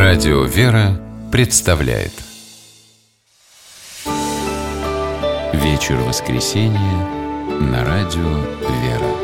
Радио «Вера» представляет вечер воскресенья на радио «Вера».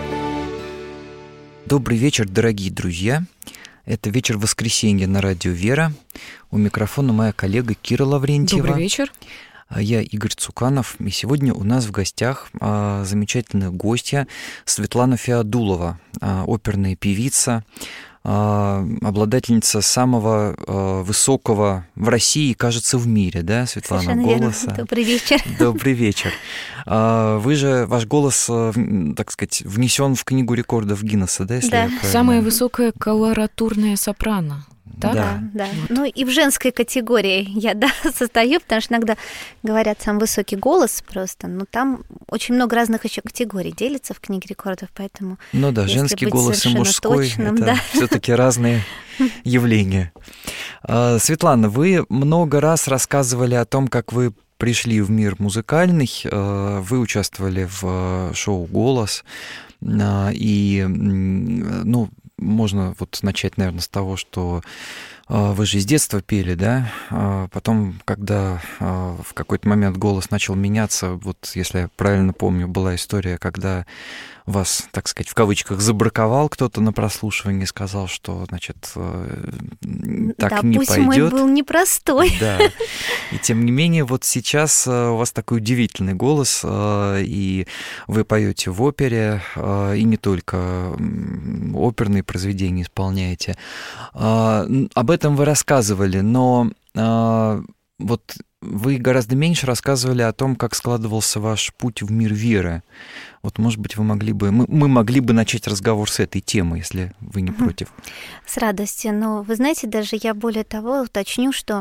Добрый вечер, дорогие друзья. Это вечер воскресенья на радио «Вера». У микрофона моя коллега Кира Лаврентьева. Добрый вечер. Я Игорь Цуканов. И сегодня у нас в гостях замечательная гостья Светлана Феодулова, оперная певица, обладательница самого высокого в России, кажется, в мире, да, Светлана, совершенно голоса? Верно. Добрый вечер. Добрый вечер. Вы же, ваш голос, так сказать, внесен в книгу рекордов Гиннесса, да, если я правильно? Самая высокая колоратурная сопрано. Так? Да. Вот. Ну и в женской категории я, состою, потому что иногда говорят самый высокий голос просто, но там очень много разных еще категорий делится в книге рекордов, поэтому... Ну да, если женский быть голос и мужской точным, это все-таки разные явления. Светлана, вы много раз рассказывали о том, как вы пришли в мир музыкальный, вы участвовали в шоу «Голос», и, ну, можно вот начать, наверное, с того, что вы же с детства пели, да? Потом, когда в какой-то момент голос начал меняться, вот если я правильно помню, была история, когда вас, так сказать, в кавычках забраковал кто-то на прослушивании, сказал, что, значит, так не пусть пойдет. мой был непростой. Да. И тем не менее, вот сейчас у вас такой удивительный голос, и вы поете в опере, и не только оперные произведения исполняете. Об этом вы рассказывали, но вот вы гораздо меньше рассказывали о том, как складывался ваш путь в мир веры. Вот, может быть, мы могли бы начать разговор с этой темы, если вы не против. С радостью. Но вы знаете, даже я более того уточню, что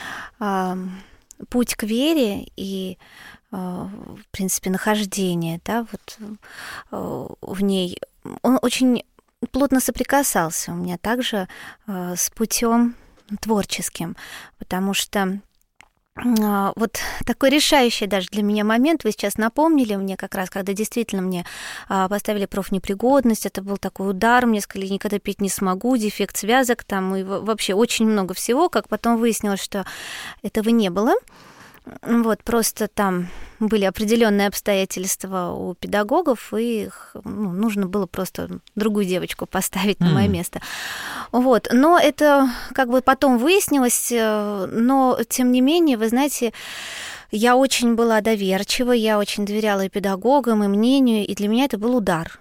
путь к вере и, в принципе, нахождение, да, вот в ней, он очень плотно соприкасался у меня также с путем творческим, потому что вот такой решающий даже для меня момент вы сейчас напомнили мне как раз, когда действительно мне поставили профнепригодность, это был такой удар, мне сказали, никогда петь не смогу, дефект связок там, и вообще очень много всего, как потом выяснилось, что этого не было. Вот, просто там были определенные обстоятельства у педагогов, и нужно было просто другую девочку поставить на мое место. Вот. Но это как бы потом выяснилось, но тем не менее, вы знаете, я очень была доверчива, я очень доверяла и педагогам, и мнению, и для меня это был удар.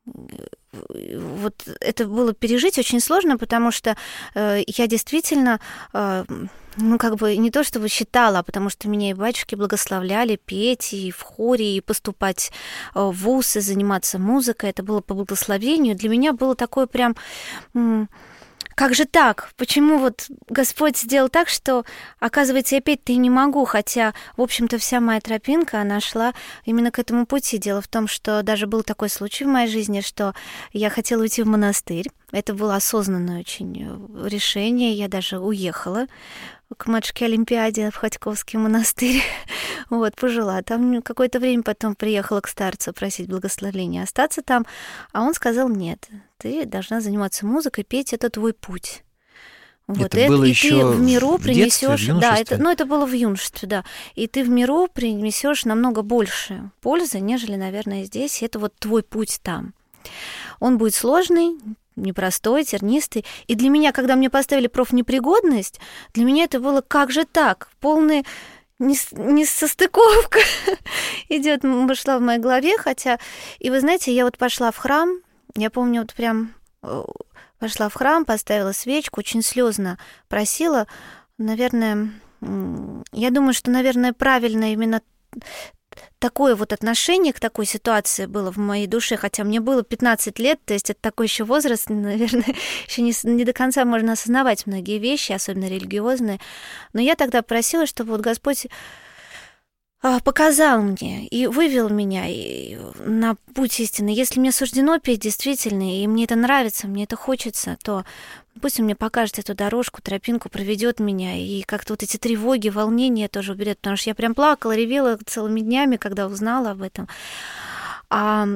Вот это было пережить очень сложно, потому что я действительно, как бы не то чтобы считала, а потому что меня и батюшки благословляли петь и в хоре, и поступать в вуз, и заниматься музыкой. Это было по благословению. Для меня было такое прям... Как же так? Почему вот Господь сделал так, что, оказывается, я петь-то и не могу, хотя, в общем-то, вся моя тропинка, она шла именно к этому пути. Дело в том, что даже был такой случай в моей жизни, что я хотела уйти в монастырь. Это было осознанное очень решение. Я даже уехала к матушке Олимпиаде в Хотьковский монастырь. Вот, пожила. Там какое-то время потом приехала к старцу просить благословения остаться там, а он сказал, нет, ты должна заниматься музыкой, петь — это твой путь. Вот, это было и еще ты в миру принесешь, да, это было в юношестве, да. И ты в миру принесешь намного больше пользы, нежели, наверное, здесь. Это вот твой путь там. Он будет сложный, непростой, тернистый. И для меня, когда мне поставили профнепригодность, для меня это было как же так? Полный несостыковка идет, шла в моей голове, хотя... И вы знаете, я вот пошла в храм, я помню, вот прям пошла в храм, поставила свечку, очень слезно просила. Наверное, я думаю, что, наверное, правильно именно такое вот отношение к такой ситуации было в моей душе, хотя мне было 15 лет, то есть это такой еще возраст, наверное, еще не до конца можно осознавать многие вещи, особенно религиозные. Но я тогда просила, чтобы вот Господь показал мне и вывел меня на путь истины. Если мне суждено петь действительно, и мне это нравится, мне это хочется, то пусть он мне покажет эту дорожку, тропинку, проведет меня, и как-то вот эти тревоги, волнения тоже уберет, потому что я прям плакала, ревела целыми днями, когда узнала об этом.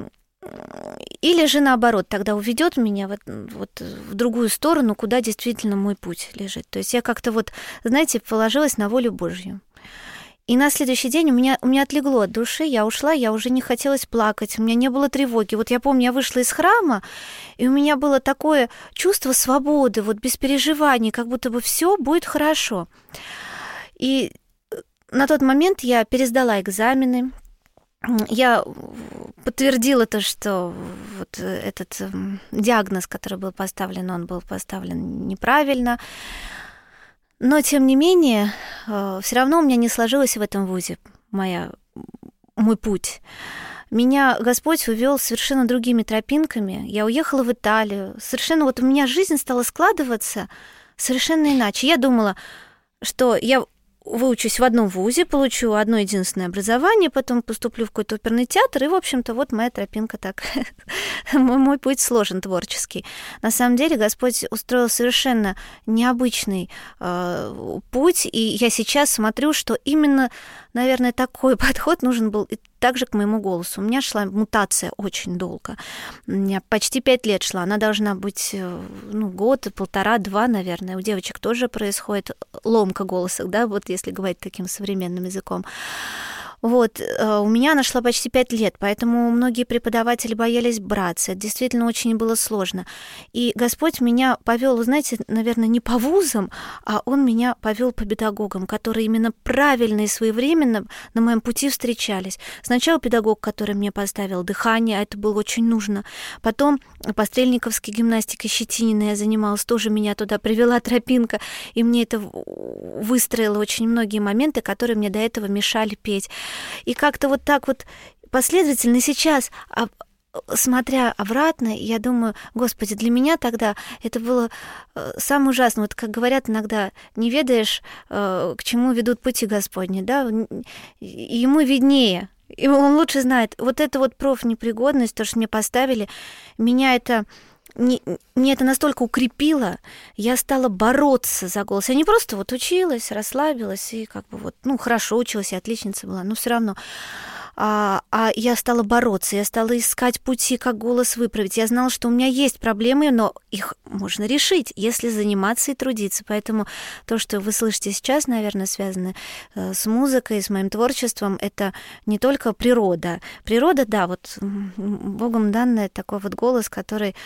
или же наоборот, тогда уведет меня вот в другую сторону, куда действительно мой путь лежит. То есть я как-то вот, знаете, положилась на волю Божью. И на следующий день у меня отлегло от души, я ушла, я уже не хотелось плакать, у меня не было тревоги. Вот я помню, я вышла из храма, и у меня было такое чувство свободы, вот без переживаний, как будто бы все будет хорошо. И на тот момент я пересдала экзамены, я подтвердила то, что вот этот диагноз, который был поставлен, он был поставлен неправильно. Но, тем не менее, все равно у меня не сложилось в этом вузе мой путь. Меня Господь увел совершенно другими тропинками. Я уехала в Италию. Совершенно вот у меня жизнь стала складываться совершенно иначе. Я думала, что я выучусь в одном вузе, получу одно единственное образование, потом поступлю в какой-то оперный театр, и, в общем-то, вот моя тропинка так, мой путь сложен творческий. На самом деле Господь устроил совершенно необычный путь, и я сейчас смотрю, что именно, наверное, такой подход нужен был и также к моему голосу. У меня шла мутация очень долго. У меня почти 5 лет шла. Она должна быть, год, 1,5-2, наверное. У девочек тоже происходит ломка голоса, да, вот если говорить таким современным языком. Вот, у меня она шла почти 5 лет, поэтому многие преподаватели боялись браться. Это действительно очень было сложно. И Господь меня повел, знаете, наверное, не по вузам, а Он меня повел по педагогам, которые именно правильно и своевременно на моем пути встречались. Сначала педагог, который мне поставил дыхание, а это было очень нужно. Потом по стрельниковской гимнастике Щетинина я занималась, тоже меня туда привела тропинка, и мне это выстроило очень многие моменты, которые мне до этого мешали петь. И как-то вот так вот последовательно сейчас, смотря обратно, я думаю, Господи, для меня тогда это было самое ужасное. Вот как говорят иногда, не ведаешь, к чему ведут пути Господни, да, ему виднее, и он лучше знает. Вот это вот профнепригодность, то, что мне поставили, меня это... Мне это настолько укрепило, я стала бороться за голос. Я не просто вот училась, расслабилась и как бы вот, хорошо училась, я отличница была, но все равно. А я стала бороться, я стала искать пути, как голос выправить. Я знала, что у меня есть проблемы, но их можно решить, если заниматься и трудиться. Поэтому то, что вы слышите сейчас, наверное, связано с музыкой, с моим творчеством, это не только природа. Природа, да, вот Богом данный такой вот голос, который...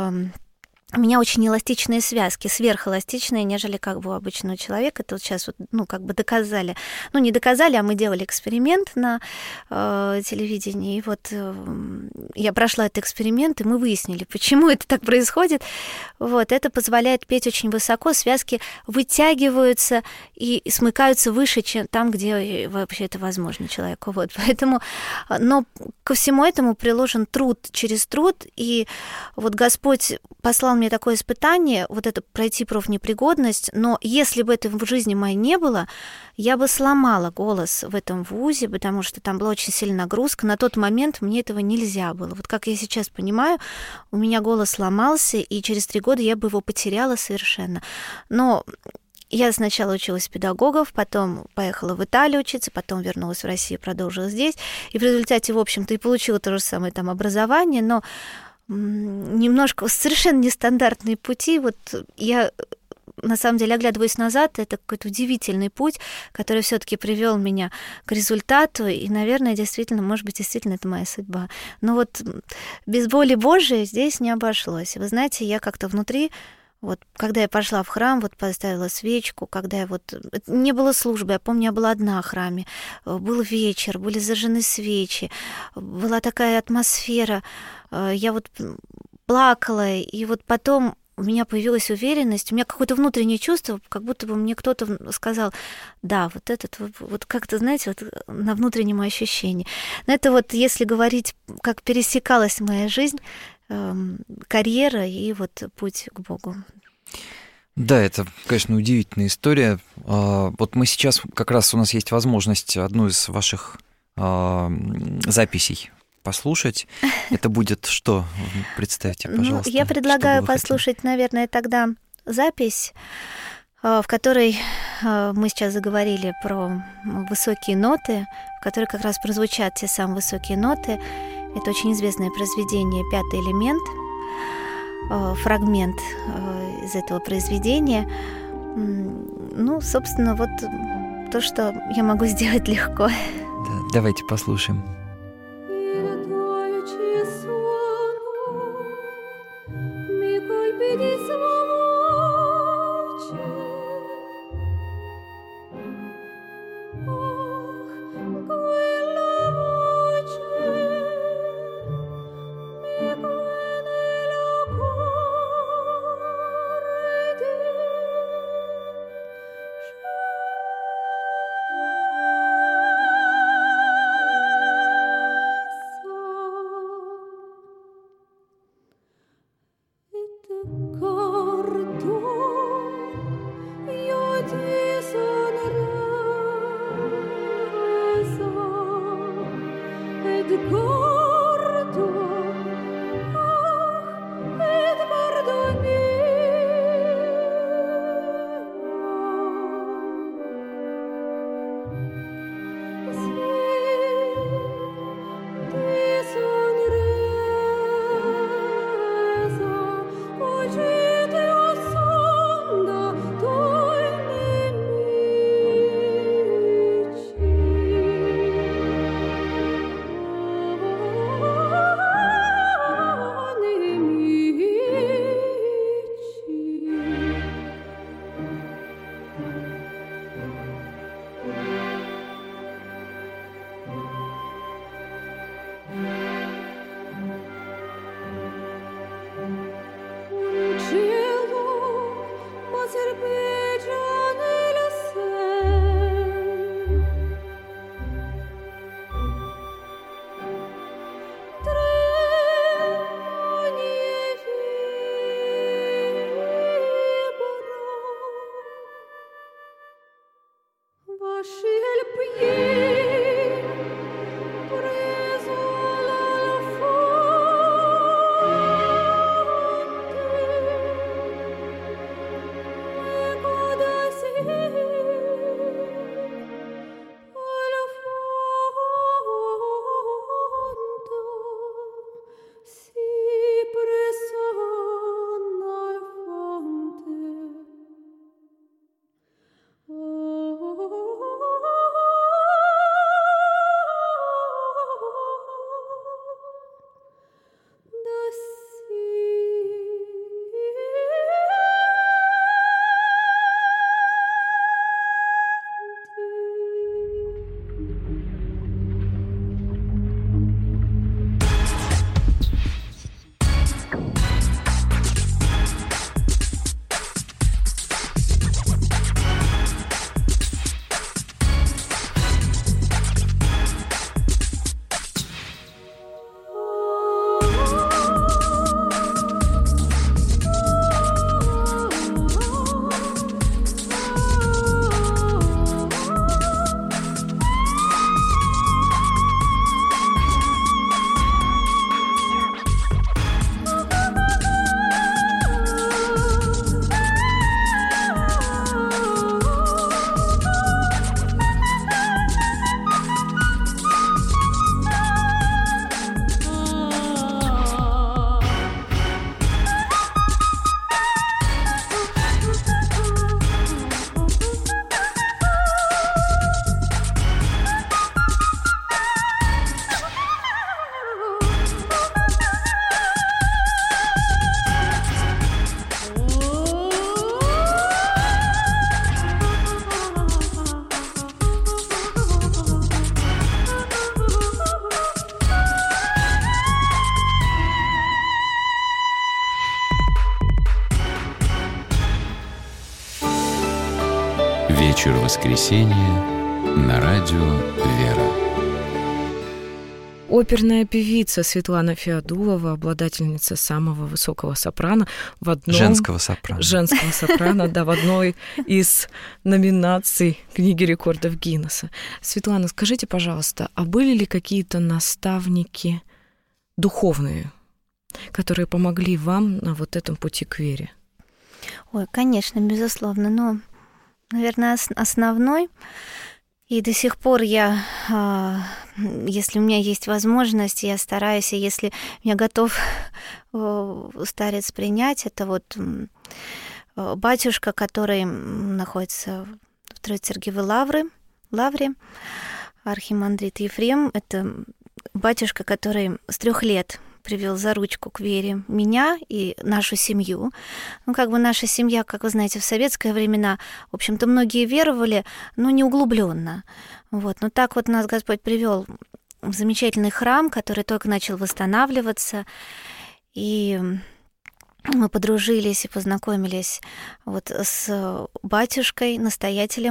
У меня очень эластичные связки, сверхэластичные, нежели как бы у обычного человека. Это вот сейчас вот, как бы доказали. Не доказали, а мы делали эксперимент на телевидении. И вот я прошла этот эксперимент, и мы выяснили, почему это так происходит. Вот, это позволяет петь очень высоко, связки вытягиваются и смыкаются выше, чем там, где вообще это возможно человеку. Вот, поэтому, но ко всему этому приложен труд через труд, и вот Господь послал мне такое испытание, вот это пройти профнепригодность, но если бы этого в жизни моей не было, я бы сломала голос в этом вузе, потому что там была очень сильная нагрузка. На тот момент мне этого нельзя было. Вот как я сейчас понимаю, у меня голос сломался, и через 3 года я бы его потеряла совершенно. Но я сначала училась педагогов, потом поехала в Италию учиться, потом вернулась в Россию, продолжила здесь. И в результате, в общем-то, и получила то же самое там образование, но немножко совершенно нестандартные пути. Вот я, на самом деле, оглядываясь назад, это какой-то удивительный путь, который все-таки привел меня к результату, и, наверное, действительно, может быть, действительно это моя судьба. Но вот без воли Божией здесь не обошлось. Вы знаете, я как-то внутри, вот когда я пошла в храм, вот поставила свечку, когда я вот... Не было службы, я помню, я была одна в храме. Был вечер, были зажжены свечи, была такая атмосфера. Я вот плакала, и вот потом у меня появилась уверенность, у меня какое-то внутреннее чувство, как будто бы мне кто-то сказал, да, вот этот, вот как-то, знаете, вот на внутреннем ощущении. Но это вот, если говорить, как пересекалась моя жизнь, карьера и вот путь к Богу. Да, это, конечно, удивительная история. Вот мы сейчас, как раз у нас есть возможность одну из ваших записей послушать. Это будет что? Представьте, пожалуйста. Я предлагаю послушать, наверное, тогда запись, в которой мы сейчас заговорили про высокие ноты, в которой как раз прозвучат те самые высокие ноты. Это очень известное произведение «Пятый элемент», фрагмент из этого произведения. Ну, собственно, вот то, что я могу сделать легко. Да, давайте послушаем. Вечер воскресенья на радио «Вера». Оперная певица Светлана Феодулова, обладательница самого высокого сопрано в одном... Женского сопрано. Женского сопрано, да, в одной из номинаций Книги рекордов Гиннесса. Светлана, скажите, пожалуйста, а были ли какие-то наставники духовные, которые помогли вам на вот этом пути к вере? Ой, конечно, безусловно, но, наверное, основной И до сих пор я, если у меня есть возможность, я стараюсь, и если меня готов старец принять, это вот батюшка, который находится в Троице-Сергиевой Лавре, архимандрит Ефрем, это батюшка, который с 3 лет привел за ручку к вере меня и нашу семью. Ну, как бы наша семья, как вы знаете, в советские времена, в общем-то, многие веровали, но не углубленно. Вот. Но так вот нас Господь привел в замечательный храм, который только начал восстанавливаться, и мы подружились и познакомились вот с батюшкой, настоятелем.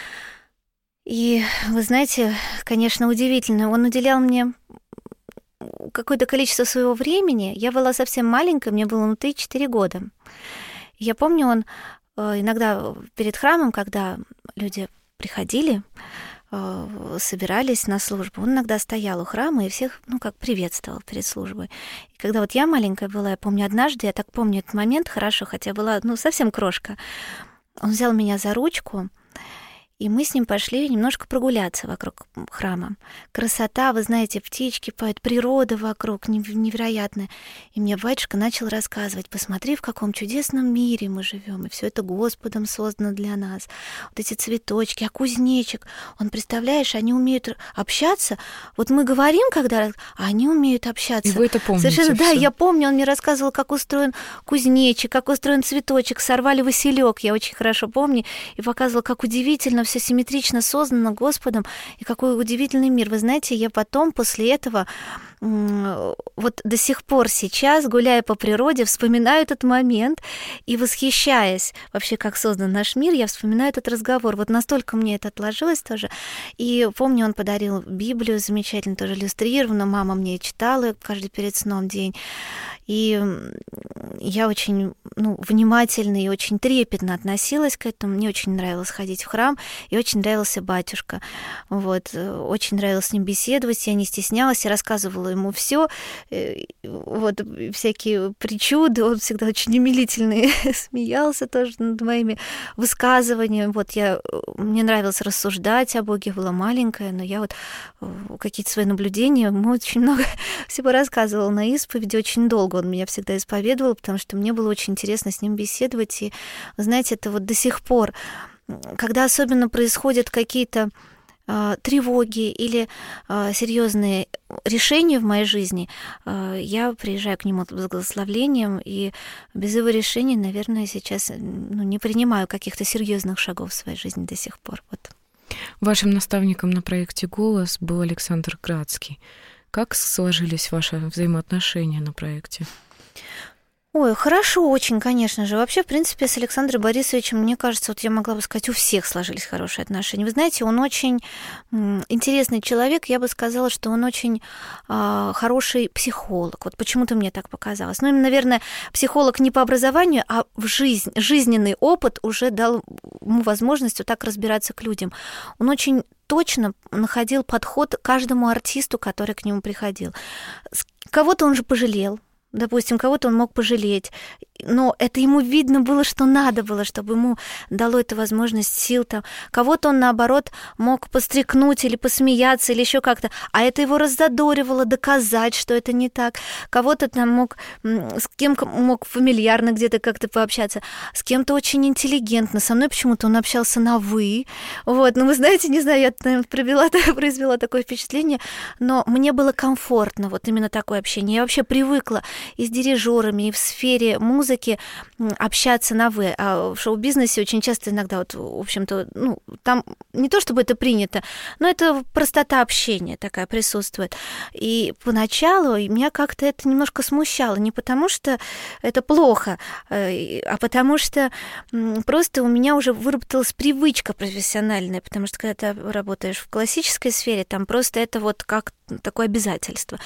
И, вы знаете, конечно, удивительно, он уделял мне какое-то количество своего времени. Я была совсем маленькая, мне было 3-4 года. Я помню, он иногда перед храмом, когда люди приходили, собирались на службу, он иногда стоял у храма и всех, приветствовал перед службой. И когда вот я маленькая была, я помню однажды, я так помню этот момент хорошо, хотя была, совсем крошка, он взял меня за ручку, и мы с ним пошли немножко прогуляться вокруг храма. Красота, вы знаете, птички поют, природа вокруг невероятная. И мне батюшка начал рассказывать: посмотри, в каком чудесном мире мы живем, и все это Господом создано для нас. Вот эти цветочки, а кузнечик, он, представляешь, они умеют общаться. Вот мы говорим, а они умеют общаться. И вы это помните? Совершенно, да, я помню, он мне рассказывал, как устроен кузнечик, как устроен цветочек, сорвали василек, я очень хорошо помню, и показывал, как удивительно все симметрично создано Господом, и какой удивительный мир. Вы знаете, я потом, после этого, вот до сих пор сейчас, гуляя по природе, вспоминаю этот момент и, восхищаясь вообще, как создан наш мир, я вспоминаю этот разговор. Вот настолько мне это отложилось тоже. И помню, он подарил Библию замечательно, тоже иллюстрированную, мама мне читала каждый перед сном день. И я очень внимательно и очень трепетно относилась к этому. Мне очень нравилось ходить в храм, и очень нравился батюшка. Вот. Очень нравилось с ним беседовать, я не стеснялась, я рассказывала ему все, вот, всякие причуды, он всегда очень умилительный, смеялся тоже над моими высказываниями. Вот мне нравилось рассуждать о Боге, была маленькая, но я вот какие-то свои наблюдения, ему очень много всего рассказывала на исповеди, очень долго он меня всегда исповедовал, потому что мне было очень интересно с ним беседовать. И, знаете, это вот до сих пор, когда особенно происходят какие-то тревоги или серьезные решения в моей жизни, я приезжаю к нему с благословлением, и без его решения, наверное, сейчас не принимаю каких-то серьезных шагов в своей жизни до сих пор. Вот. Вашим наставником на проекте «Голос» был Александр Градский. Как сложились ваши взаимоотношения на проекте? Ой, хорошо очень, конечно же. Вообще, в принципе, с Александром Борисовичем, мне кажется, вот я могла бы сказать, у всех сложились хорошие отношения. Вы знаете, он очень интересный человек. Я бы сказала, что он очень хороший психолог. Вот почему-то мне так показалось. Именно, наверное, психолог не по образованию, а в жизненный опыт уже дал ему возможность вот так разбираться к людям. Он очень точно находил подход к каждому артисту, который к нему приходил. Кого-то он же пожалел. Допустим, кого-то он мог пожалеть, но это ему видно было, что надо было, чтобы ему дало эту возможность, сил там. Кого-то он, наоборот, мог пострекнуть или посмеяться, или еще как-то, а это его раззадоривало, доказать, что это не так. Кого-то там мог, с кем мог фамильярно где-то как-то пообщаться, с кем-то очень интеллигентно. Со мной почему-то он общался на «вы». Вот, вы знаете, не знаю, я, наверное, произвела такое впечатление, но мне было комфортно вот именно такое общение. Я вообще привыкла и с дирижерами, и в сфере музыки общаться на «вы». А в шоу-бизнесе очень часто иногда, вот, в общем-то, там не то чтобы это принято, но это простота общения такая присутствует. И поначалу меня как-то это немножко смущало. Не потому что это плохо, а потому что просто у меня уже выработалась привычка профессиональная, потому что когда ты работаешь в классической сфере, там просто это вот как такое обязательство.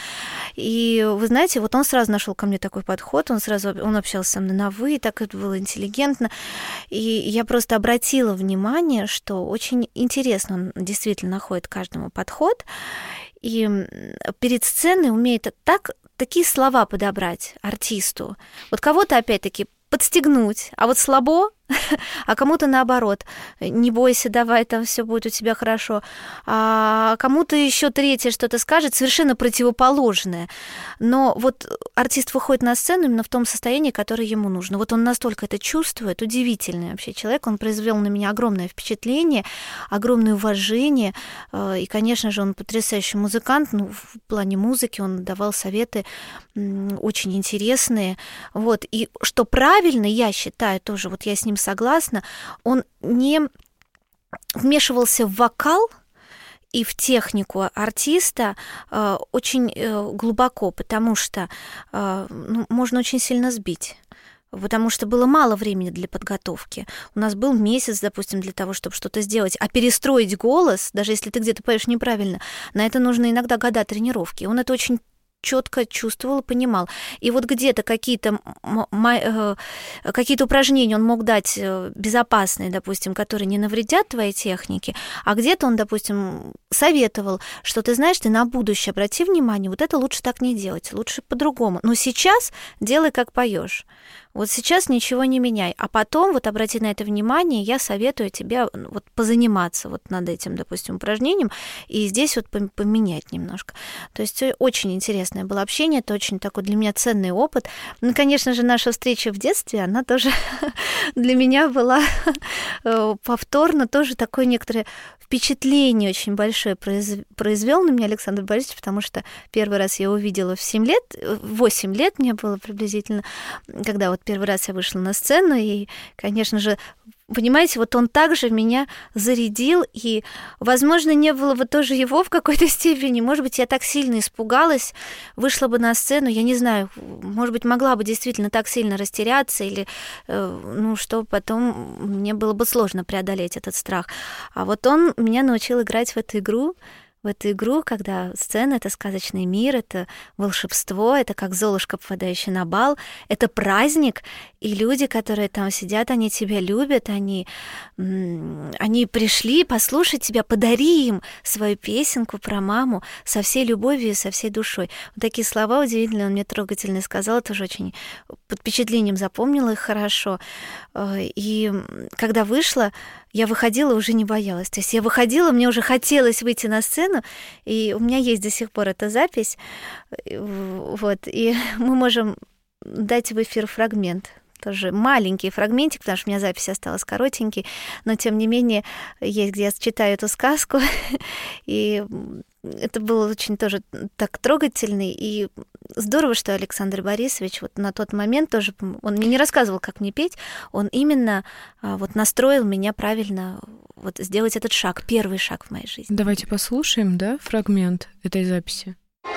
И вы знаете, вот он сразу нашел ко мне такой подход, он общался со мной на «вы», так это было интеллигентно. И я просто обратила внимание, что очень интересно он действительно находит каждому подход, и перед сценой умеет такие слова подобрать артисту. Вот кого-то, опять-таки, подстегнуть, а вот слабо а кому-то наоборот. Не бойся, давай, там все будет у тебя хорошо. А кому-то еще третье что-то скажет, совершенно противоположное. Но вот артист выходит на сцену именно в том состоянии, которое ему нужно. Вот он настолько это чувствует, удивительный вообще человек. Он произвел на меня огромное впечатление, огромное уважение. И, конечно же, он потрясающий музыкант. Ну, в плане музыки он давал советы очень интересные. Вот. И что правильно, я считаю тоже, вот я с ним согласна, он не вмешивался в вокал и в технику артиста очень глубоко, потому что можно очень сильно сбить. Потому что было мало времени для подготовки. У нас был месяц, допустим, для того, чтобы что-то сделать. А перестроить голос, даже если ты где-то поешь неправильно, на это нужно иногда года тренировки. Он это очень четко чувствовал и понимал. И вот где-то какие-то упражнения он мог дать безопасные, допустим, которые не навредят твоей технике, а где-то он, допустим, советовал, что ты знаешь, ты на будущее обрати внимание, вот это лучше так не делать, лучше по-другому. Но сейчас делай, как поешь. Вот сейчас ничего не меняй, а потом вот обрати на это внимание, я советую тебе вот позаниматься вот над этим, допустим, упражнением, и здесь вот поменять немножко. То есть очень интересное было общение, это очень такой для меня ценный опыт. Ну, конечно же, наша встреча в детстве, она тоже для меня была повторно тоже такое некоторое впечатление очень большое произвел на меня Александр Борисович, потому что первый раз я его увидела в 7 лет, 8 лет мне было приблизительно, когда вот первый раз я вышла на сцену, и, конечно же, понимаете, вот он также меня зарядил, и, возможно, не было бы тоже его в какой-то степени. Может быть, я так сильно испугалась, вышла бы на сцену, я не знаю, может быть, могла бы действительно так сильно растеряться, или, что потом мне было бы сложно преодолеть этот страх. А вот он меня научил играть в эту игру, когда сцена — это сказочный мир, это волшебство, это как Золушка, попадающая на бал, это праздник, и люди, которые там сидят, они тебя любят, они пришли послушать тебя, подари им свою песенку про маму со всей любовью и со всей душой. Вот такие слова удивительные, он мне трогательно сказал, тоже очень под впечатлением запомнила их хорошо. И когда вышла, я выходила, уже не боялась. То есть я выходила, мне уже хотелось выйти на сцену, и у меня есть до сих пор эта запись. Вот, и мы можем дать в эфир фрагмент. Тоже маленький фрагментик, потому что у меня запись осталась коротенький, но тем не менее есть, где я читаю эту сказку, и это было очень тоже так трогательно, и здорово, что Александр Борисович вот на тот момент тоже, он мне не рассказывал, как мне петь, он именно вот настроил меня правильно вот сделать этот шаг, первый шаг в моей жизни. Давайте послушаем, да, фрагмент этой записи.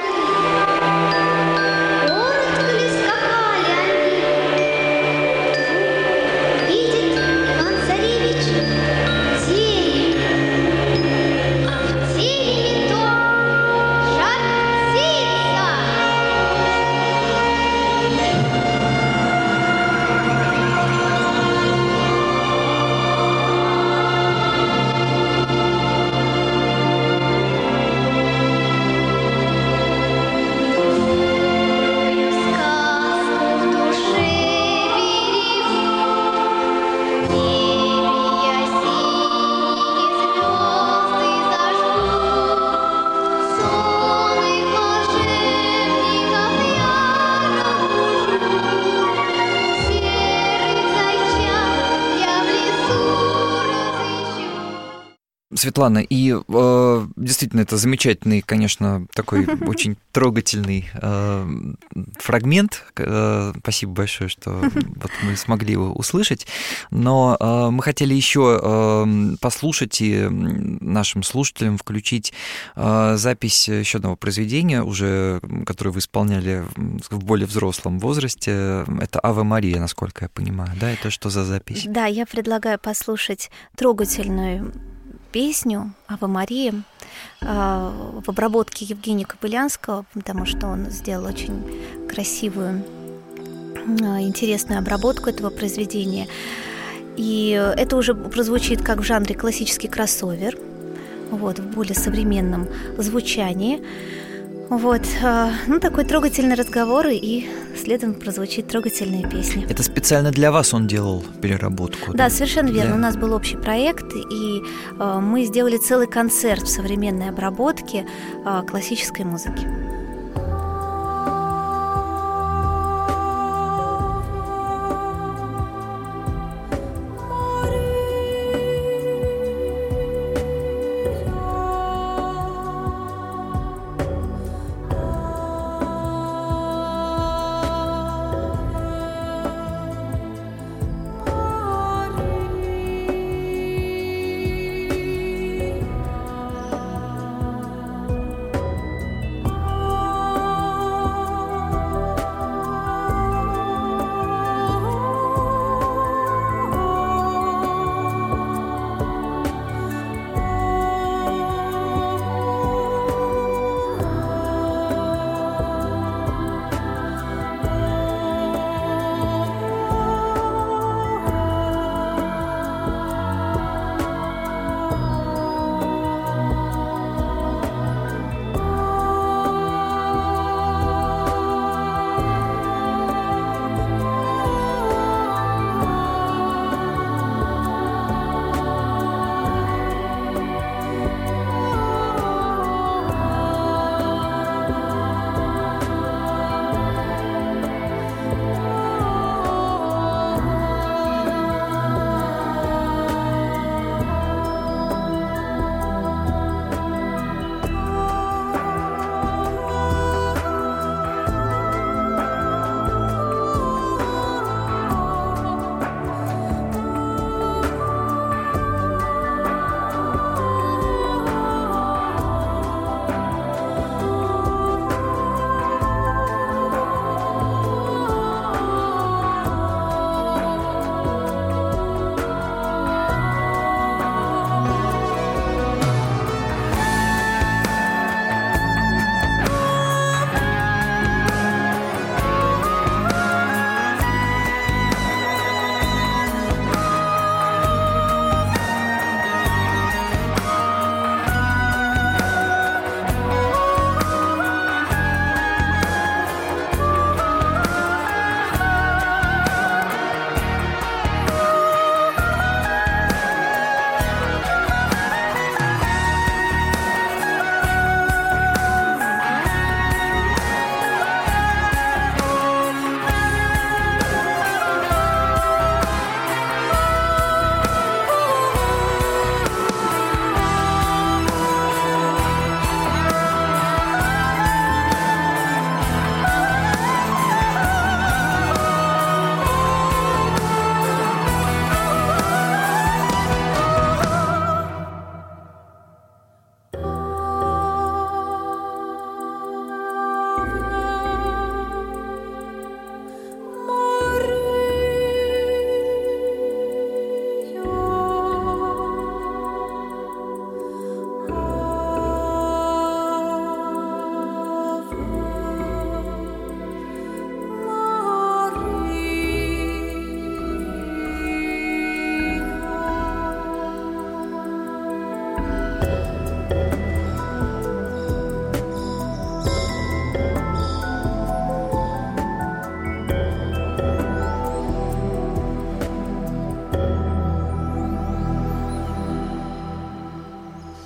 Светлана, и действительно это замечательный, конечно, такой очень трогательный фрагмент. Спасибо большое, что вот мы смогли его услышать. Но мы хотели еще послушать и нашим слушателям включить запись еще одного произведения, уже, которое вы исполняли в более взрослом возрасте. Это «Аве Мария», насколько я понимаю. Да, это что за запись? Да, я предлагаю послушать трогательную песню «Аве Мария» в обработке Евгения Кобылянского, потому что он сделал очень красивую, интересную обработку этого произведения. И это уже прозвучит как в жанре классический кроссовер, вот, в более современном звучании. Вот, такой трогательный разговор, и следом прозвучит трогательная песня. Это специально для вас он делал переработку? Да, совершенно верно. У нас был общий проект, и мы сделали целый концерт в современной обработке классической музыки.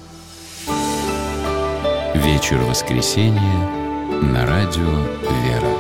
Вечер воскресенья на радио «Вера».